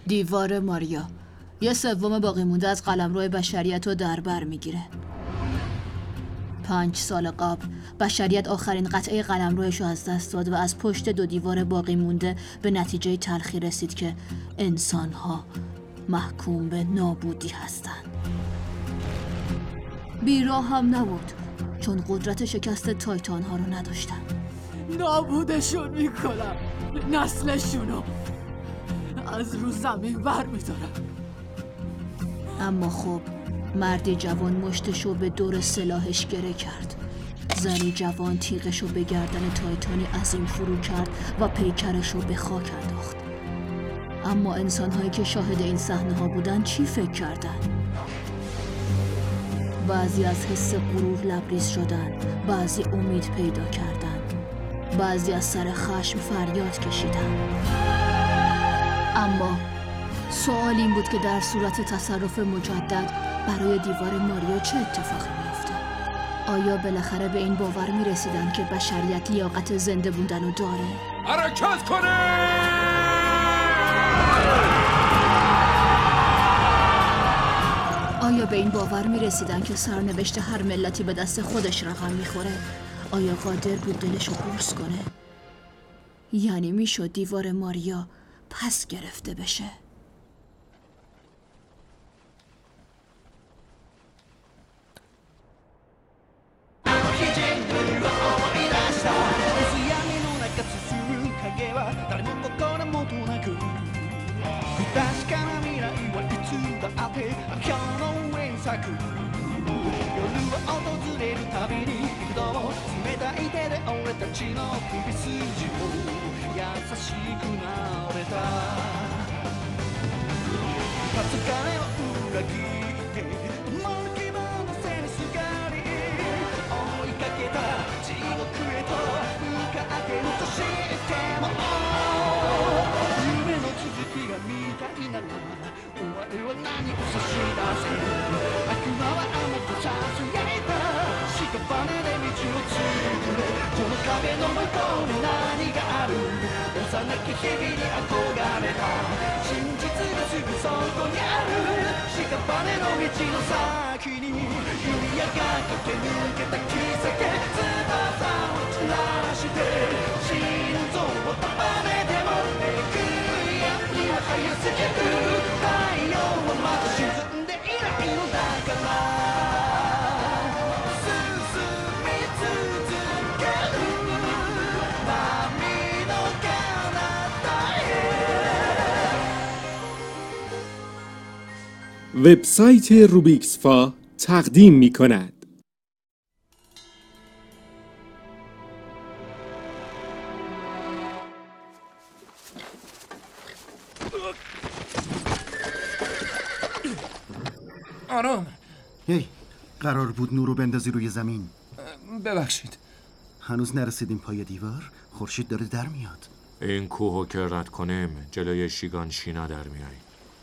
دیوار ماریا، 1/3 باقی مونده از قلمرو بشریت رو در بر میگیره. 5 سال قبل بشریت آخرین قطعه قلمروش رو از دست داد و از پشت 2 دیوار باقی مونده به نتیجه تلخی رسید که انسان‌ها محکوم به نابودی هستند. بیراه هم نبود، چون قدرت شکست تایتان ها رو نداشتن. نابودشون میکنم، نسلشونو از رو زمین بر میدارم. اما خب مردی جوان مشتشو به دور سلاحش گره کرد. زنی جوان تیغشو به گردن تایتانی عظیم فرو کرد و پیکرشو به خاک انداخت. اما انسان‌هایی که شاهد این صحنه‌ها بودن چی فکر کردن؟ بعضی از حس غرور لبریز شدن، بعضی امید پیدا کردن، بعضی از سر خشم فریاد کشیدن. اما سوال این بود که در صورت تصرف مجدد برای دیوار ماریا چه اتفاقی میفته؟ آیا بالاخره به این باور میرسیدن که بشریت لیاقت زنده بودن رو داره؟ حرکت کنه! آیا به این باور میرسیدن که سرنوشت هر ملتی به دست خودش رقم میخوره؟ آیا قادر بود دلشو قرص کنه؟ یعنی میشد دیوار ماریا پس گرفته بشه؟ وبسایت روبیکسفا تقدیم می‌کند. آرام. هی، قرار بود نورو بندازی روی زمین. ببخشید. هنوز نرسیدیم پای دیوار. خورشید داره در میاد. این کوهو که رد کنیم جلوی شیگان شینا در میاییم.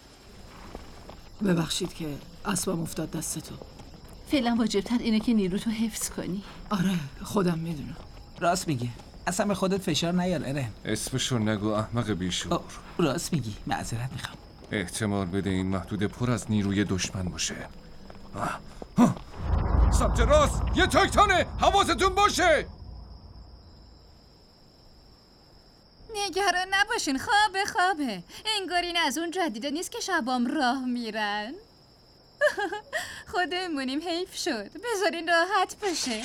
ببخشید که اسبم افتاد دست تو. فعلا واجبتر اینه که نیروتو حفظ کنی. آره خودم میدونم. راست میگه. اصلا به خودت فشار نیار ارن. اسمشو نگو احمق بیشور. راست میگی. معذرت میخوام. احتمال بده این محدوده پر از نیروی دشمن باشه. سمت راست یه تایتانه، حواستون باشه. نگران نباشین، خوابه. انگار این از اون جدیده نیست که شبام راه میرن. خودمونیم، حیف شد. بذارین راحت بشه.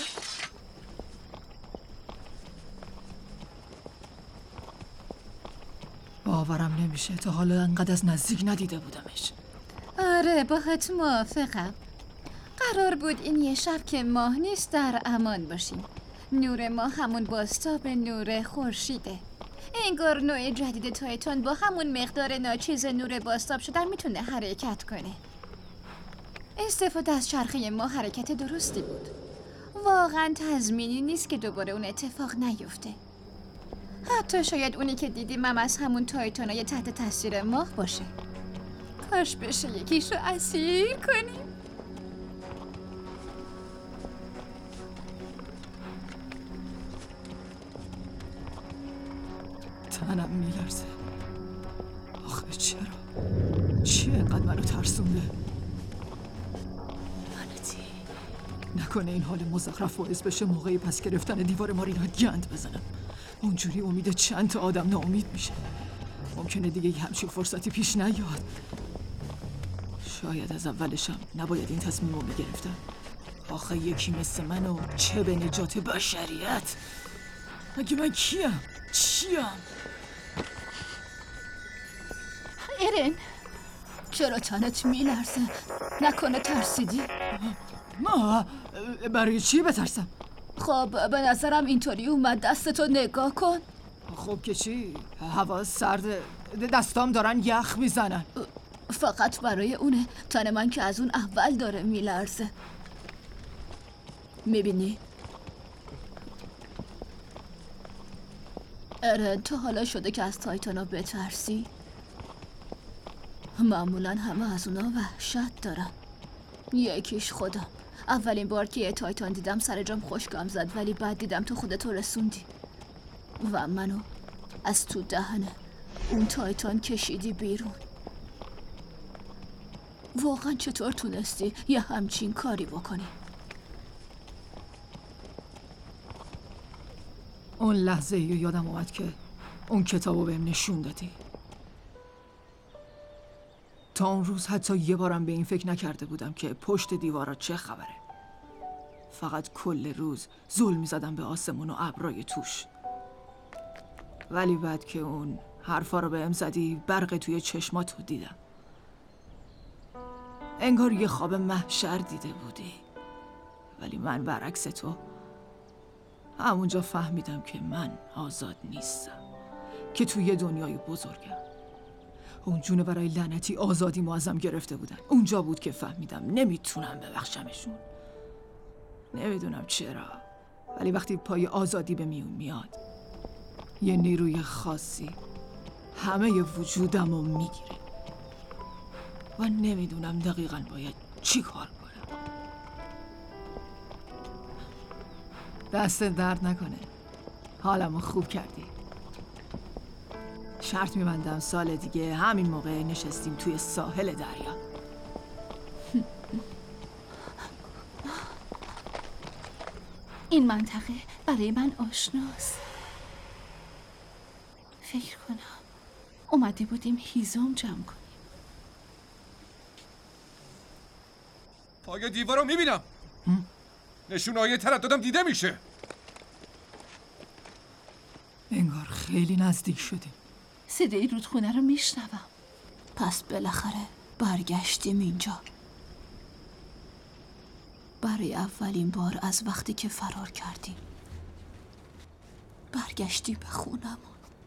باورم نمیشه تا حالا انقدر از نزدیک ندیده بودمش. آره باهات موافقم. قرار بود این یه شب که ماه نیست در امان باشیم. نور ما همون بازتاب نور خورشیده. انگار نوع جدید تایتان با همون مقدار ناچیز نور بازتاب شدن میتونه حرکت کنه. استفاده از چرخه ما حرکت درستی بود. واقعا تضمینی نیست که دوباره اون اتفاق نیفته. حتی شاید اونی که دیدیم هم از همون تایتانای تحت تاثیر ماه باشه. کاش بشه یکیش رو اسیر کنیم. تنم میلرزه. آخه چرا؟ چی انقدر منو ترسونده؟ لعنتی. نکنه این حال مزخرف باعث بشه موقعی پس گرفتن دیوار مارینا گند بزنم. اونجوری امید چند تا آدم ناامید میشه. ممکنه دیگه یه همچین فرصتی پیش نیاد. شاید از اولشم نباید این تصمیم رو میگرفتم. آخه یکی مثل منو چه به نجات بشریت؟ مگه من کیم؟ چیم؟ ایرن، چرا تنت میلرزه؟ نکنه ترسیدی؟ ما برای چی بترسم؟ خب به نظرم اینطوری اومد. دستتو نگاه کن. خب که چی؟ هوا سرده، دستام دارن یخ میزنن. فقط برای اونه. تن من که از اون اول داره میلرزه. میبینی؟ ایرن، تا حالا شده که از تایتانا بترسی؟ معمولا همه از اونا وحشت دارن. یکیش خودم. اولین بار که یه تایتان دیدم سر جام خشکم زد، ولی بعد دیدم تو خودتو رسوندی و منو از تو دهنه اون تایتان کشیدی بیرون. واقعا چطور تونستی یه همچین کاری بکنی؟ اون لحظه ای یادم اومد که اون کتابو بهم نشون دادی. تا اون روز حتی یه بارم به این فکر نکرده بودم که پشت دیوارا چه خبره. فقط کل روز زل می‌زدم به آسمون و ابرای توش. ولی بعد که اون حرفا رو بهم زدی برق توی چشماتو دیدم. انگار یه خواب محشر دیده بودی. ولی من برعکس تو همونجا فهمیدم که من آزاد نیستم، که توی یه دنیای بزرگم. اون جونورای لعنتی آزادی ازم گرفته بودن. اونجا بود که فهمیدم نمیتونم ببخشمشون. نمیدونم چرا، ولی وقتی پای آزادی به میون میاد یه نیروی خاصی همه وجودم رو میگیره و نمیدونم دقیقاً باید چی کار کنم. دست درد نکنه، حالمو خوب کردی. شرط می‌بندم سال دیگه همین موقع نشستیم توی ساحل دریا. این منطقه برای من آشناست. فکر کنم اومده بودیم هیزم جمع کنیم. پای دیوار رو میبینم. نشونه‌های ترددم دیده میشه. انگار خیلی نزدیک شدیم. صدای رودخونه رو میشنوم. پس بالاخره برگشتیم اینجا. برای اولین بار از وقتی که فرار کردیم برگشتیم به خونمون.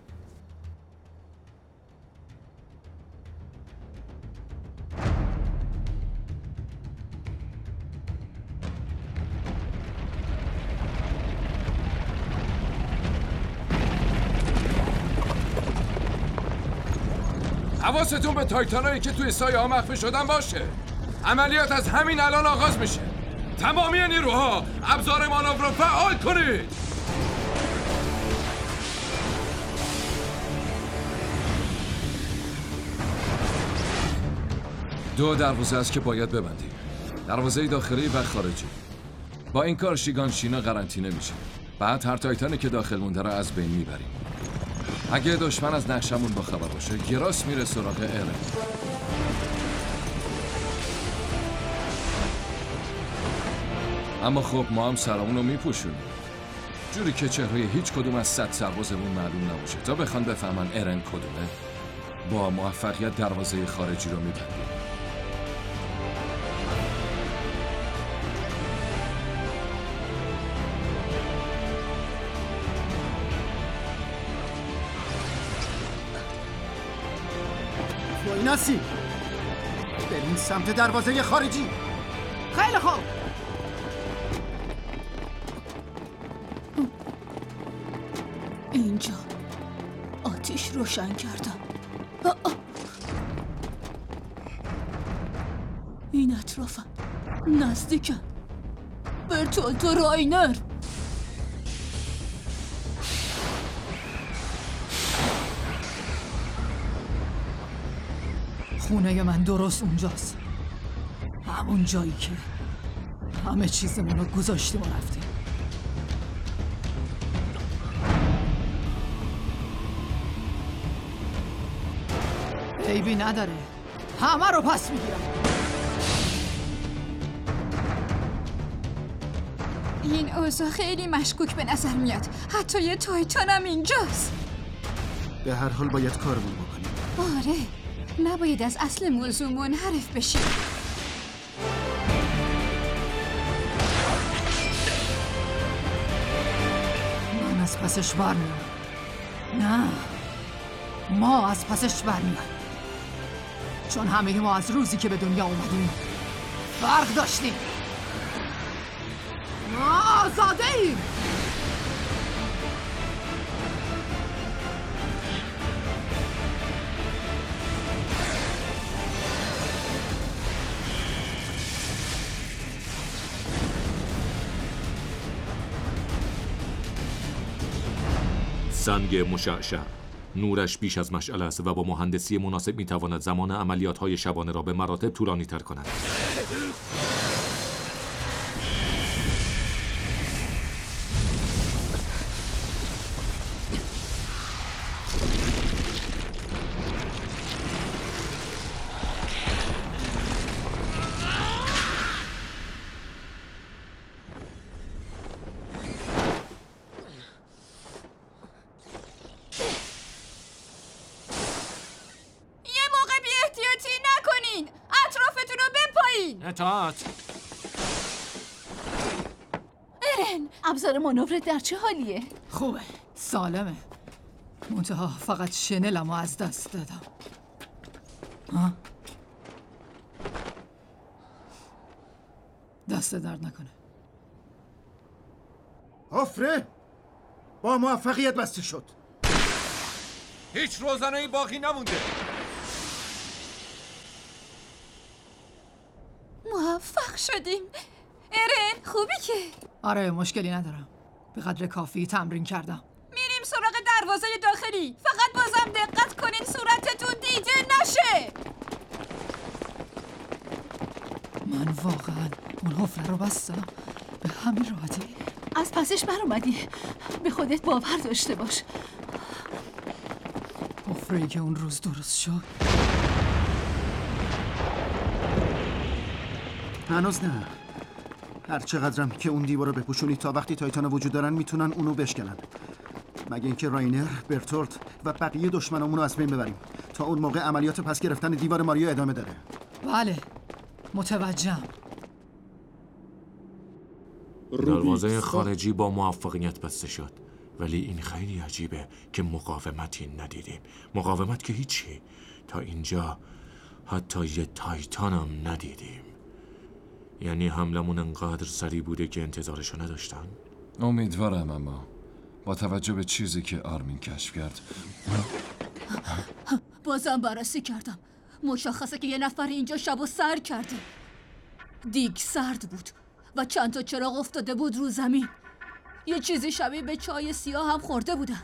حواستون به تایتانایی که توی سایه ها مخفی شدن باشه. عملیات از همین الان آغاز میشه. تمامی نیروها ابزار مانور رو فعال کنید. دو دروازه است که باید ببندیم. دروازه داخلی و خارجی. با این کار شیگان شینا قرنطینه میشه. بعد هر تایتانی که داخل مونده رو از بین میبریم. اگه دشمن از نقشمون با خبر باشه گراس میره سراغ ایرن. اما خب ما هم سرمون رو میپوشونیم جوری که چهره هیچ کدوم از 100 سربازمون معلوم نباشه تا بخوان بفهمن ایرن کدومه. با موفقیت دروازه خارجی رو میبندیم. ناسی بریم سمت دروازه خارجی. خیلی خوب. اینجا آتیش روشن کردم. این اطرافم نزدیکم. برتولت و راینر. خونه من درست اونجاست. همون جایی که همه چیزمون رو گذاشتیم و رفتیم. عیبی نداره، همه رو پس میگیرم. این اوضاع خیلی مشکوک به نظر میاد. حتی یه تایتان هم اینجاست. به هر حال باید کارمون بکنیم. آره، نباید از اصل موضوع منحرف بشیم. من از پسش برمیام. نه، ما از پسش برمیام. چون همه ما از روزی که به دنیا اومدیم فرق داشتیم. ما آزاده ایم. سنگ مشعشع نورش بیش از مشعل است و با مهندسی مناسب میتواند زمان عملیات‌های شبانه را به مراتب طولانی‌تر کند. اطاعت. ارن، ابزار مانورت در چه حالیه؟ خوبه، سالمه. منتها فقط شنلمو از دست دادم. ها؟ دست درد نکنه. حفره با موفقیت بسته شد. هیچ روزنه‌ای باقی نمونده. موفق شدیم. ارن، خوبی که؟ آره، مشکلی ندارم. به قدر کافی تمرین کردم. میریم سراغ دروازه داخلی. فقط بازم دقت کنین صورتتون دیده نشه. من واقعا اون حفره رو بستم. به همین راحتی. از پسش بر اومدی. به خودت باور داشته باش. حفره‌ای که اون روز درست شد. هنوز نه. هر چقدرم که اون دیوار رو بپوشونی تا وقتی تایتانا وجود دارن میتونن اونو بشکنن. مگه اینکه راینر، برتولت و بقیه دشمنامون رو از بین ببریم. تا اون موقع عملیات پس گرفتن دیوار ماریو ادامه داره. بله، متوجهم. دروازه خارجی با موفقیت بسته شد، ولی این خیلی عجیبه که مقاومتی ندیدیم. مقاومت که هیچی. تا اینجا حتی یه تایتان هم ندیدیم. یعنی حملمون انقدر سریع بوده که انتظارشو نداشتن؟ امیدوارم، اما با توجه به چیزی که آرمین کشف کرد بازم بررسی کردم. مشخصه که یه نفر اینجا شب و سر کرده. دیگ سرد بود و چند تا چراغ افتاده بود رو زمین. یه چیزی شبیه به چای سیاه هم خورده بودن.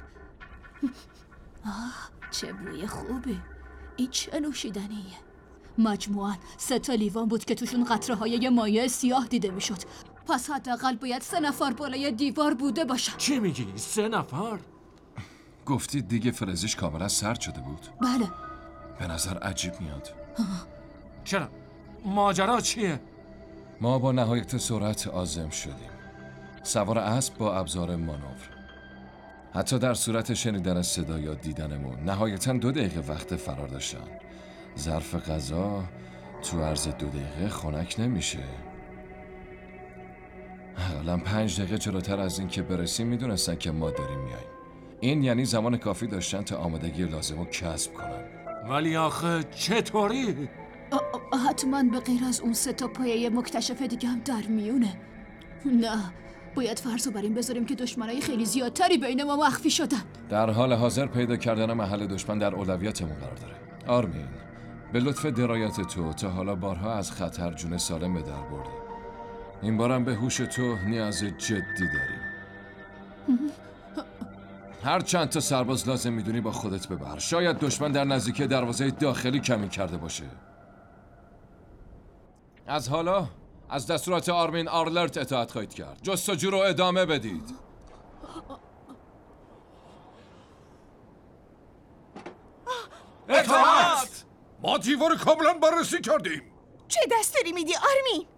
چه بوی خوبه. این چه نوشیدنیه؟ مجموعاً 3 لیوان بود که توشون قطره های یه مایع سیاه دیده میشد. پس حداقل باید 3 نفر بالای دیوار بوده باشن. چی میگی؟ 3 نفر؟ گفتید دیگه فرزیش کاملا سرد شده بود؟ بله. به نظر عجیب میاد. چرا؟ ماجرا چیه؟ ما با نهایت سرعت عازم شدیم. سوار اسب با ابزار مانور. حتی در صورت شنیدن صدا یا دیدنمون نهایتاً 2 دقیقه وقت فرار داشتن. ظرف غذا تو عرض 2 دقیقه خنک نمیشه. حالا 5 دقیقه جلوتر از این که برسیم میدونستن که ما داریم میاییم. این یعنی زمان کافی داشتن تا آمادگی لازم رو کسب کنن. ولی آخه چطوری؟ حتما به غیر از اون 3 پایه مکتشف دیگه هم در میونه. نه، باید فرض رو بر این بذاریم که دشمنای خیلی زیادتری بین ما مخفی شدن. در حال حاضر پیدا کردن محل دشمن در اولویتمون قرار داره. آرمین، به لطف درایت تو تا حالا بارها از خطر جون سالم به در بردی. این بارم به هوش تو نیاز جدی داریم. هر چند تا سرباز لازم میدونی با خودت ببر. شاید دشمن در نزدیکی دروازه داخلی کمین کرده باشه. از حالا از دستورات آرمین آرلرت اطاعت خواهید کرد. جستجو رو ادامه بدید. اطاعت! ما دیوار کاملا بررسی کردیم. چه دستوری میدی آرمین؟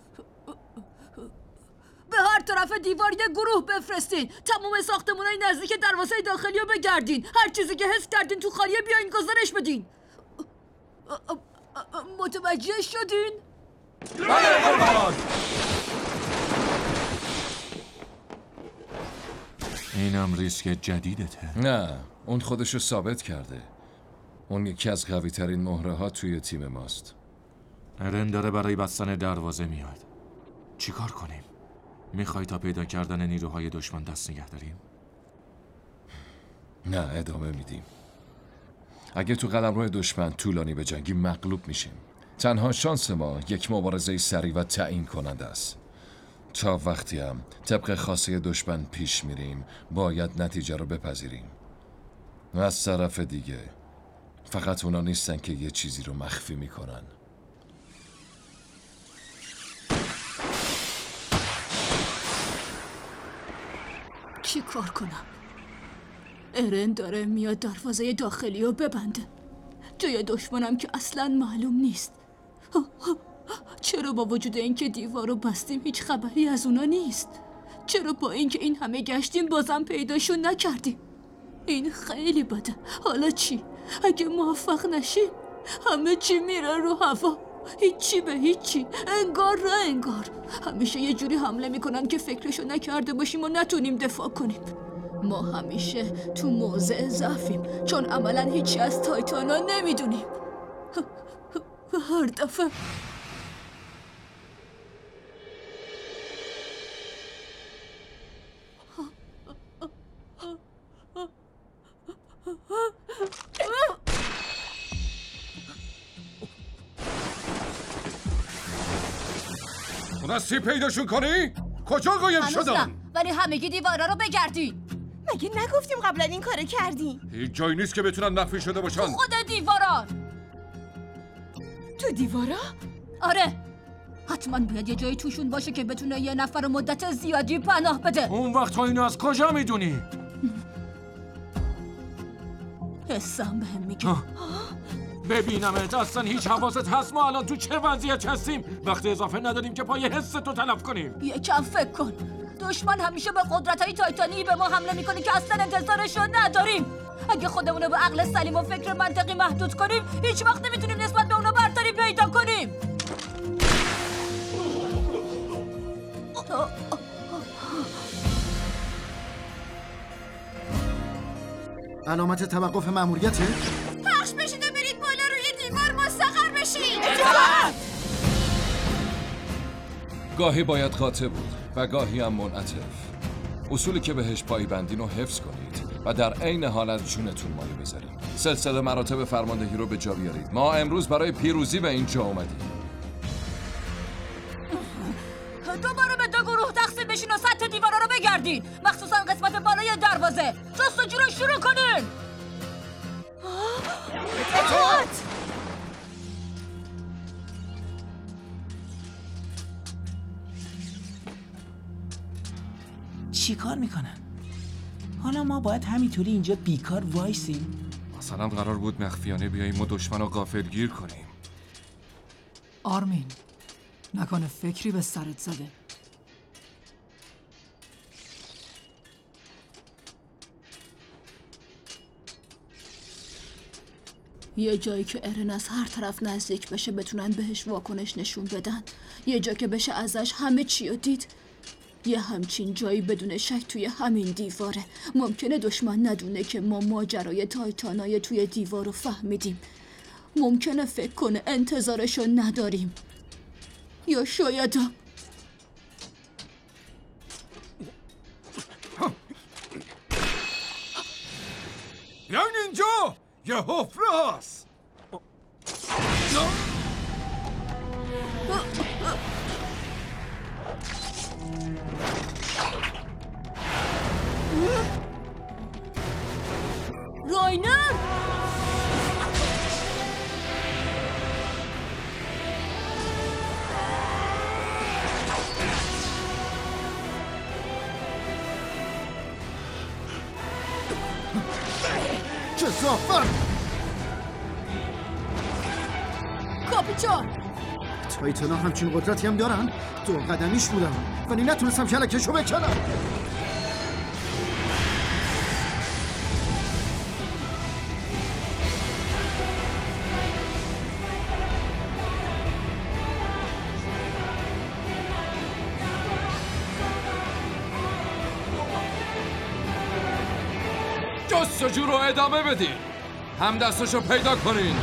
به هر طرف دیوار یه گروه بفرستین. تمام ساختمونای نزدیک دروازه داخلی رو بگردین. هر چیزی که حس کردین تو خالیه بیاین گزارش بدین. متوجه شدین؟ اینم ریسک جدیدته. نه، اون خودشو ثابت کرده. اون یکی از قوی ترین مهره ها توی تیم ماست. ارن داره برای بستن دروازه میاد. چیکار کنیم؟ میخوای تا پیدا کردن نیروهای دشمن دست نگه داریم؟ نه، ادامه میدیم. اگه تو قلمرو دشمن طولانی به جنگی مغلوب میشیم. تنها شانس ما یک مبارزه سریع و تعیین کننده است. تا وقتی هم طبق خواسته دشمن پیش میریم باید نتیجه رو بپذیریم. و از طرف دیگه فقط اونا نیستن که یه چیزی رو مخفی میکنن. چی کار کنم؟ ارن داره میاد دروازه داخلی رو ببنده. جای دشمنم که اصلا معلوم نیست. چرا با وجود اینکه دیوار رو بستیم هیچ خبری از اونا نیست؟ چرا با اینکه این همه گشتیم بازم پیداشون نکردیم؟ این خیلی بده. حالا چی؟ اگه موفق نشیم همه چی میره رو هوا. هیچی به هیچی، انگار نه انگار. همیشه یه جوری حمله میکنن که فکرشو نکرده باشیم و نتونیم دفاع کنیم. ما همیشه تو موضع ضعفیم چون عملا هیچی از تایتانا نمیدونیم. هر دفعه تونستی پیداشون کنی؟ کجا قایم شدن؟ ولی همگی دیوارا رو بگردین. مگه نگفتیم قبلا این کارو کردیم؟ هیچ جایی نیست که بتونن مخفی شده باشن. خود دیوارا. تو دیوارا؟ آره، حتما باید یه جایی توشون باشه که بتونه یه نفر مدت زیادی پناه بده. اون وقت تو اینو از کجا میدونی؟ حسم بهم میگه. ببینمت اصلا هیچ حواست هست ما الان تو چه وضعیت هستیم؟ وقتی اضافه نداریم که پای حس تو تلف کنیم. یکم فکر کن. دشمن همیشه به قدرت‌های تایتانی به ما حمله میکنه که اصلا انتظارشو نداریم. اگه خودمونو به عقل سلیم و فکر منطقی محدود کنیم هیچ وقت نمیتونیم نسبت به اونا برتری پیدا کنیم. علامت توقف مأموریته؟ پخش بشید و برید بالا روی دیوار مستقر بشید. گاهی باید قاطع بود و گاهی هم منعطف. اصولی که بهش پایبندین رو حفظ کنید و در عین حال از جونتون مالی بذارید. سلسله مراتب فرماندهی رو به جا بیارید. ما امروز برای پیروزی به اینجا اومدیم. دوباره به دو گروه تقسیم بشین و سطح دیوارا رو بگردین، مخصوصا قسمت بالای دروازه. جستجو رو شروع کنین. اطاعت! چی کار میکنن؟ حالا ما باید همینطوری اینجا بیکار وایسیم؟ مثلا قرار بود مخفیانه بیاییم و دشمن رو غافلگیر کنیم. آرمین، نکنه فکری به سرت زده؟ یه جایی که ارن از هر طرف نزدیک بشه بتونن بهش واکنش نشون بدن. یه جا که بشه ازش همه چی رو دید. یه همچین جایی بدون شک توی همین دیواره. ممکنه دشمن ندونه که ما ماجرای تایتانای توی دیوار رو فهمیدیم. ممکنه فکر کنه انتظارشو نداریم. یا شاید یعنی اینجا یه حفره هست. راینر! کثافت! کاپیتان! تایتانا همچین قدرتی هم دارن؟ 2 قدمیش بودم ولی نتونستم کلکشو بکنم. جستجو رو ادامه بدین. هم دستشو پیدا کنین.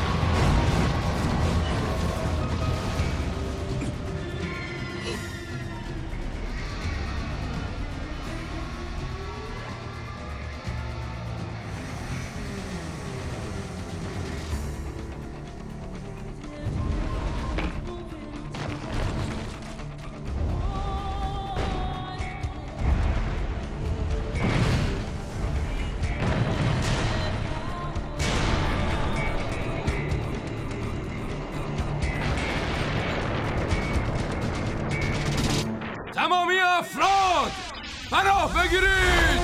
تمامی افراد پناه بگیرید.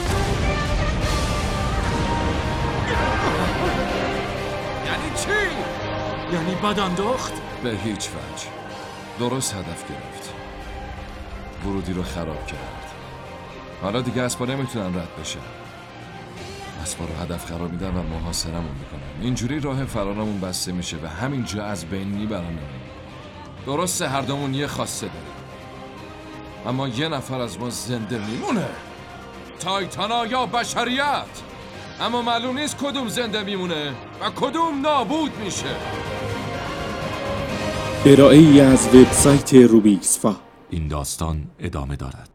یعنی چی؟ یعنی بد انداخت؟ به هیچ وجه. درست هدف گرفت. ورودی رو خراب کرد. حالا دیگه اسبا نمیتونن رد بشن. اسبا رو هدف قرار میدن و محاصرمون میکنن. اینجوری راه فرارمون بسته میشه و همینجا از بین میبرنمون. درسته هر دومون یه خواسته داره، اما یه نفر از ما زنده میمونه. تایتانا یا بشریت. اما معلوم نیست کدوم زنده میمونه و کدوم نابود میشه. ارائه ای از وبسایت روبیکسفا. این داستان ادامه دارد.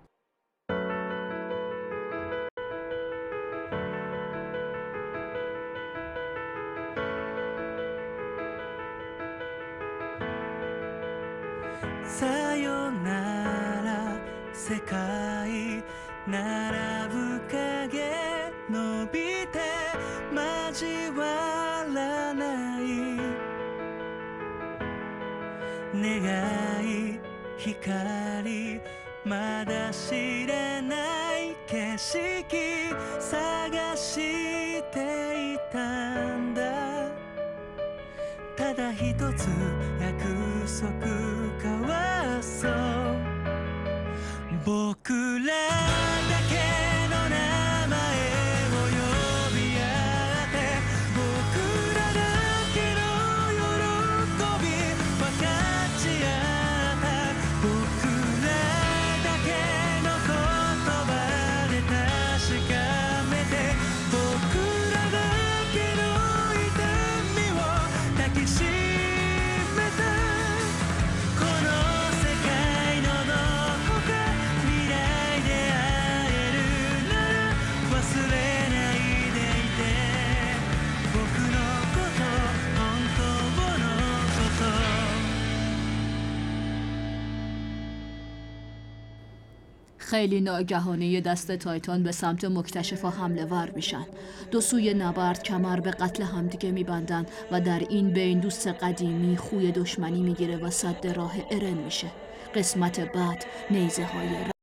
خیلی ناگهانه یه دست تایتان به سمت مکتشفا حمله ور میشن. 2 سوی نبرد کمر به قتل همدیگه میبندن و در این بین دوست قدیمی خوی دشمنی میگیره و سد راه ارن میشه. قسمت بعد نیزه های